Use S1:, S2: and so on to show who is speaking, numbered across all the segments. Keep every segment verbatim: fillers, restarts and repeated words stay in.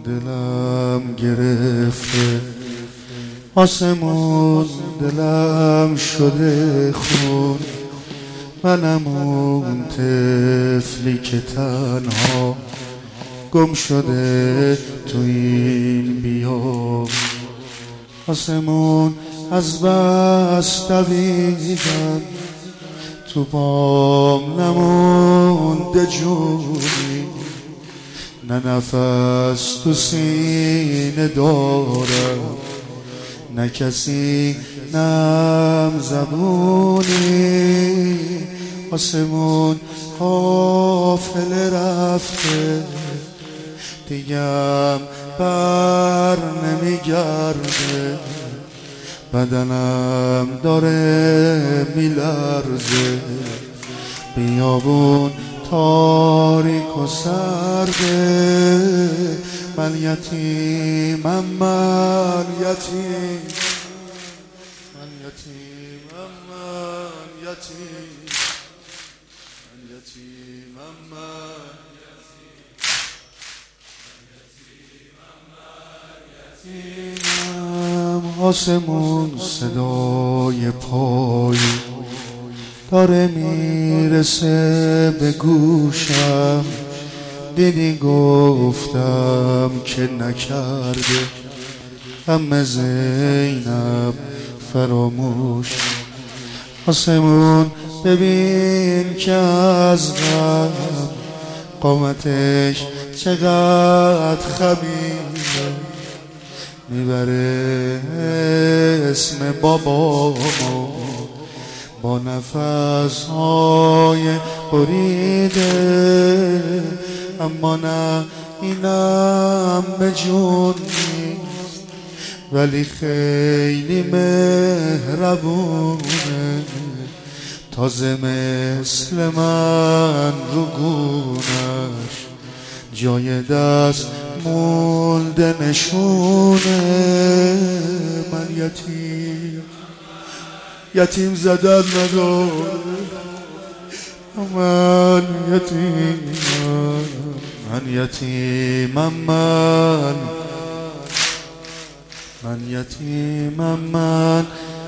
S1: دلم گرفته، آسمون دلم شده خون. منم اون طفلی که تنها گم شده تو این بیابون. آسمون از بس دویدم، تو بام نمونده جونی، نه نفس تو سینه دارم، نه کسی نم زبونی. آسمون قافله رفته، دیگم بر نمیگرده، بدنم داره میلرزه. بیابون تاریک و سرده، من یتیمم، من یتیم، من یتیمم، من یتیم، من یتیمم، من یتیمم. آسمون صدای پایی داره میرسه به گوشم، دیدی گفتم که نکرده عمه زینب فراموش. آسمون ببین که از غم قامتش چقدر خمیره، میبره اسم بابامو با نفس‌های بریده. اما نه، اینم به جون نیست، ولی خیلی مهربونه. تازه مثل من رو گونش جای دست مولده نشونه. من یتیم، یتیم زدن نداره، من یتیمم، من یتیمم، من من یتیمم، من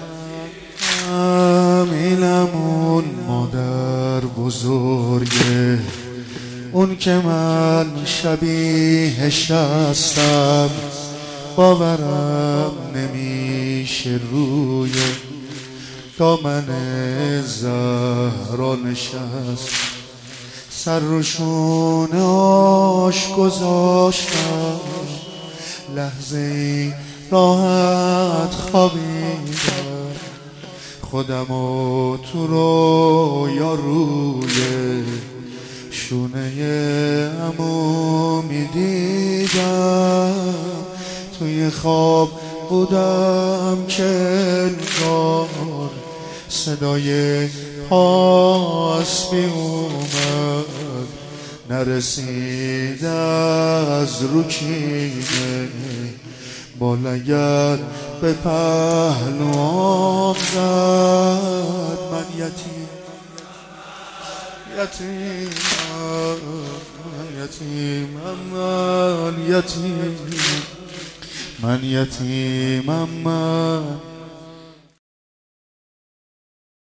S1: اینمون مادر بزرگه، اون که من شبیهش هستم، باورم نمیشه روی دامن زهرا نشست. سر رو شونه آش گذاشتم، لحظه ای راحت خوابیدم، خودمو تو رویا روی شونه عمو میدیدم. توی خواب بودم که انگار صدای پاس می اومد، نرسید از رو کینه، با لگد به پهلوام زد. من یتیم، یتیمم، من یتیمم، من یتیم، من یتیمم، من